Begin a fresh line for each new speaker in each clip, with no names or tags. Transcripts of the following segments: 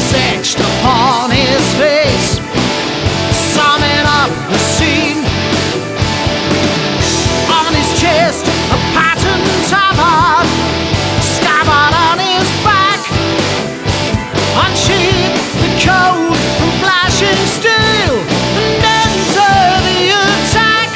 was etched upon his face, summing up the scene. On his chest, a pattern tabard, scabbard on his back, unsheathed the code from flashing steel and enter the attack.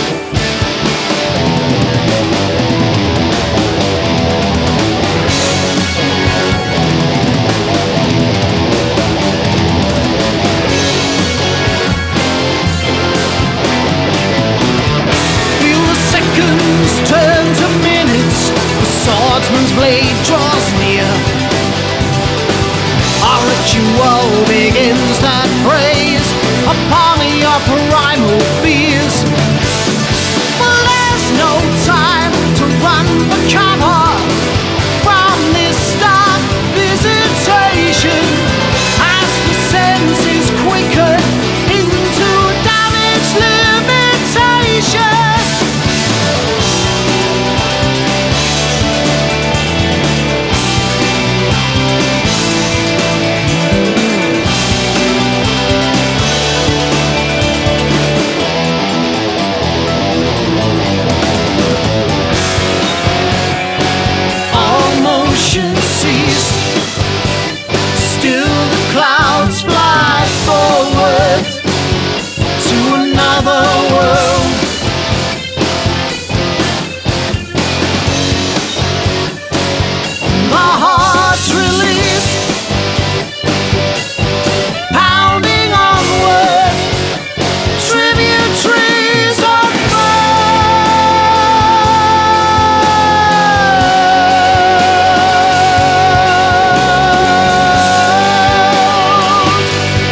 Feel the seconds turn to minutes, the swordsman's blade draws near. Our ritual begins that preys upon your primal fears. Well, there's no time to run for cover from this stark visitation, as the senses quicken into damage limitation. All motion ceased, still the clouds fly forward to another world. The heart's released, pounding onward, tributaries unfurled.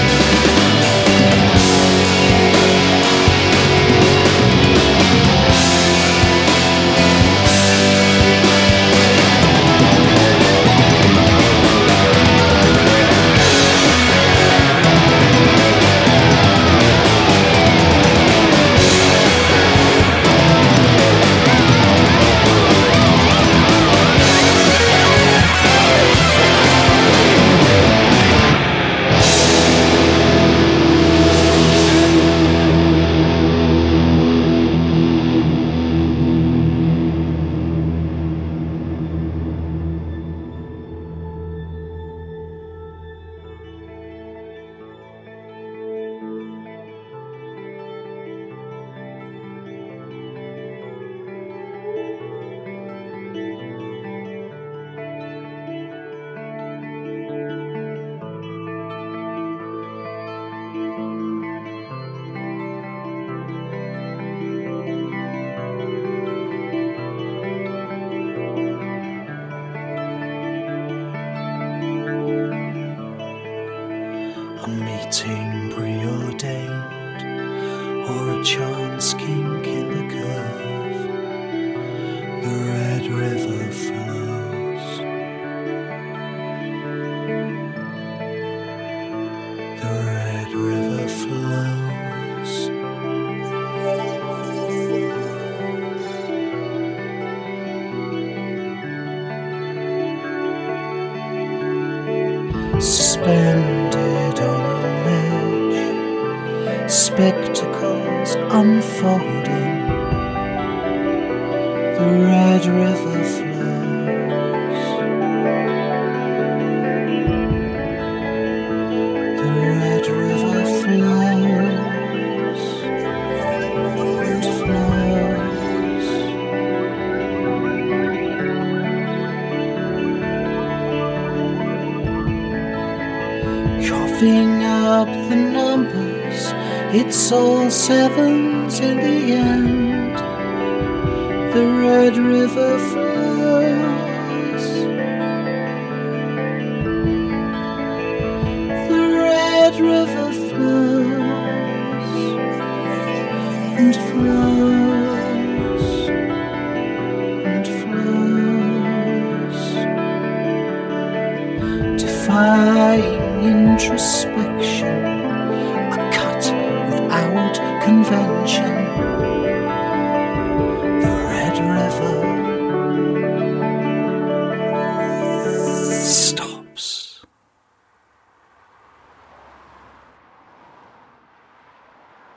A meeting preordained, or a chance kink in the curve. The Red River flows. The Red River flows. Suspended on a ledge, spectacles unfolding, the Red River flows. The Red River flows and flows. Coughing up the numbers, it's all sevens in the end. The Red River flows. The Red River flows and flows and flows, defying introspection, a cut without convention.